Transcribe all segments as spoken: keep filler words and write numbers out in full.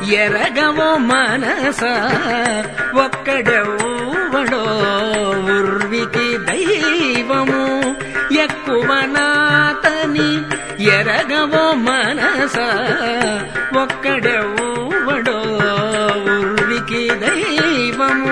ఎరగవో మనస ఒక్కడెవ్వడో ఉర్వికి దైవము ఎక్కువ నాతని ఎరగవో మనస ఒక్కడెవ్వడో ఉర్వికి దైవము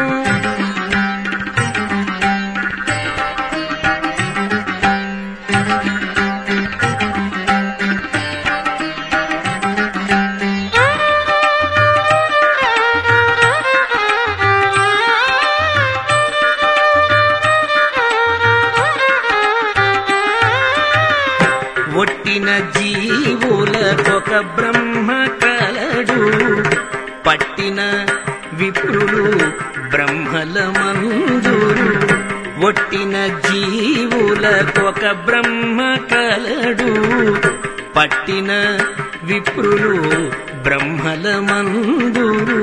ఒట్టిన జీవులకొక బ్రహ్మ కలడు పట్టిన విప్రులు బ్రహ్మల మందురు ఒట్టిన జీవులకొక బ్రహ్మ కలడు పట్టిన విప్రులు బ్రహ్మల మందురు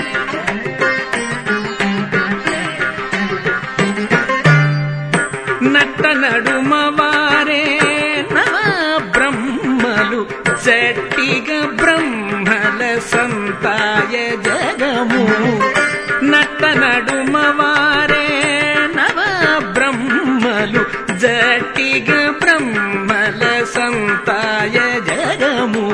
నట్ట నడుమ వారే బ్రహ్మలు జట్టిగా బ్రహ్మల సంతాయ జగము నట్ట నడుమ వారే నవ బ్రహ్మలు జట్టిగా బ్రహ్మల సంతాయ జగము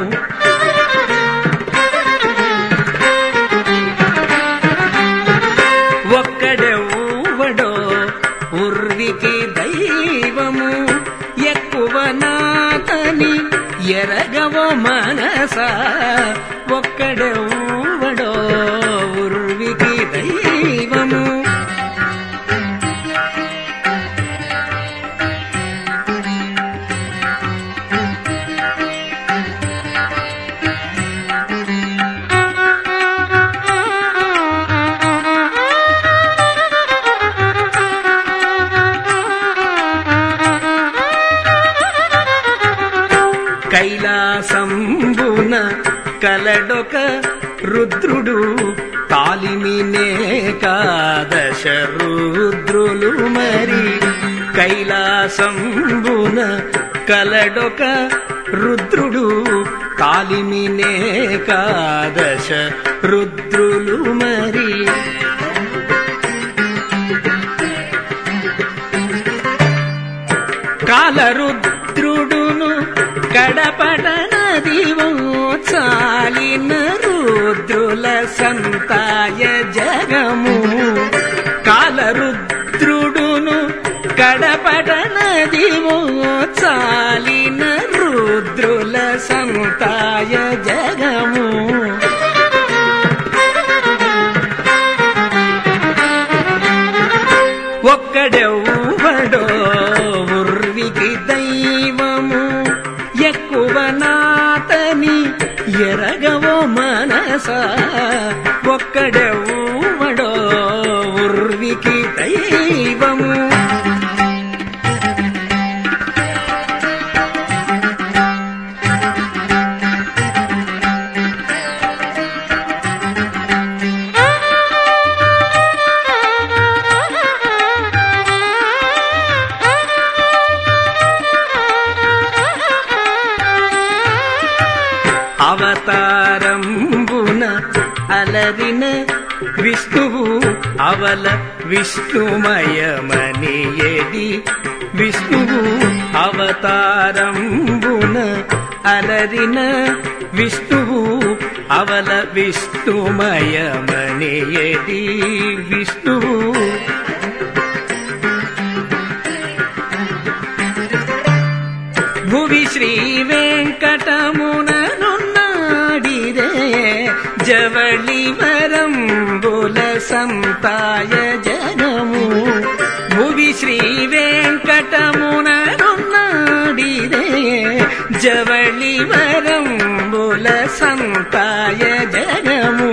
ఒక్కడెవ్వడో ఉర్వికి దైవము ఎక్కువ నాతని ఎరగవో మనస ఒక్కడెవ్వడో ఉర్వికి దైవము కైలాసంబున కలడొక రుద్రుడు తాలిమినేకాదశ రుద్రులు మరి కైలాసంబున కలడొక రుద్రుడు తాలిమినేకాదశ రుద్రులు మరి కాలరుద్రుడును కడపట నదివో చాలిన రుద్రుల సంతాయ జగము కాలరుద్రుడును కడపట నదివో చాలిన రుద్రుల సంతాయ జగము ఒక్కడెవ్వడో ఉర్వికి దైవము ఎక్కువ నాతని ఎరగవో మనస ఒక్కడెవ్వడో ఉర్వికి దైవము అవతారంబున అలరిన విష్ణువు అవల విష్ణుమయమని ఏది విష్ణువు అవతారంబున అలరిన విష్ణువు అవల విష్ణుమయమని ఏది విష్ణువు భువి శ్రీ వెంకటముననున్నాడిరే జవళి వరంబుల సంతాయ జగము భువి శ్రీ వెంకటముననున్నాడిరే జవళి వరంబుల సంతాయ జగము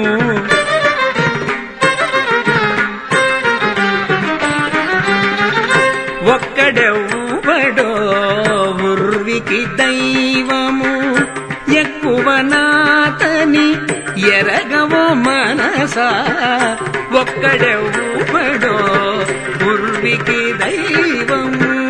ఒక్కడెవ్వడో ఉర్వికి దైవము ఎక్కువ నాతని ఎరగవో మనస ఒక్కడెవ్వడో ఉర్వికి దైవము